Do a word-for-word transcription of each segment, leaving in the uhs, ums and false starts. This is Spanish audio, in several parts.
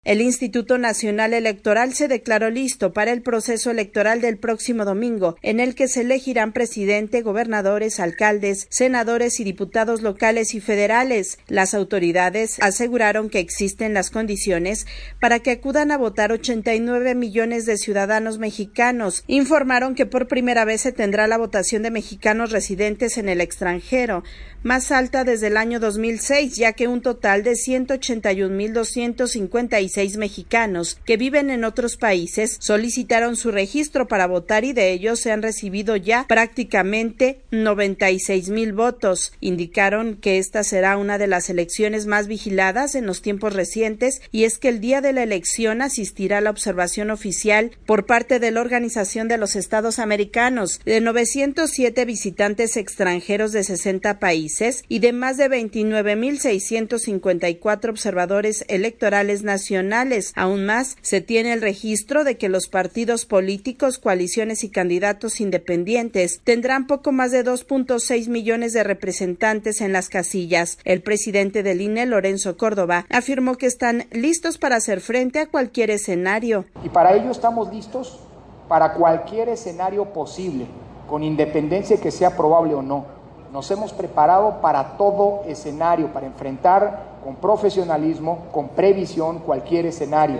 El Instituto Nacional Electoral se declaró listo para el proceso electoral del próximo domingo, en el que se elegirán presidente, gobernadores, alcaldes, senadores y diputados locales y federales. Las autoridades aseguraron que existen las condiciones para que acudan a votar ochenta y nueve millones de ciudadanos mexicanos. Informaron que por primera vez se tendrá la votación de mexicanos residentes en el extranjero, más alta desde el año dos mil seis, ya que un total de ciento ochenta y un mil doscientos cincuenta y seis mexicanos que viven en otros países solicitaron su registro para votar y de ellos se han recibido ya prácticamente noventa y seis mil votos. Indicaron que esta será una de las elecciones más vigiladas en los tiempos recientes y es que el día de la elección asistirá a la observación oficial por parte de la Organización de los Estados Americanos de novecientos siete visitantes extranjeros de sesenta países y de más de veintinueve mil seiscientos cincuenta y cuatro observadores electorales nacionales. Aún más, se tiene el registro de que los partidos políticos, coaliciones y candidatos independientes tendrán poco más de dos punto seis millones de representantes en las casillas. El presidente del I N E, Lorenzo Córdoba, afirmó que están listos para hacer frente a cualquier escenario. Y para ello estamos listos para cualquier escenario posible, con independencia de que sea probable o no. Nos hemos preparado para todo escenario, para enfrentar con profesionalismo, con previsión, cualquier escenario.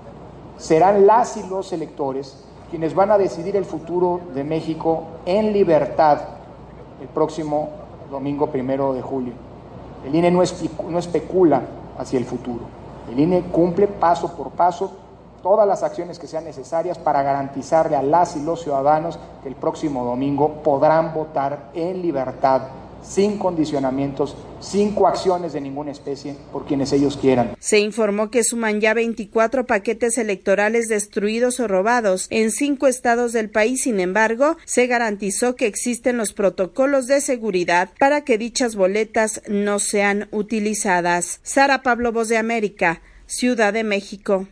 Serán las y los electores quienes van a decidir el futuro de México en libertad el próximo domingo primero de julio. El I N E no, espe- no especula hacia el futuro. El I N E cumple paso por paso todas las acciones que sean necesarias para garantizarle a las y los ciudadanos que el próximo domingo podrán votar en libertad, sin condicionamientos, sin coacciones de ninguna especie, por quienes ellos quieran. Se informó que suman ya veinticuatro paquetes electorales destruidos o robados en cinco estados del país. Sin embargo, se garantizó que existen los protocolos de seguridad para que dichas boletas no sean utilizadas. Sara Pablo, Voz de América, Ciudad de México.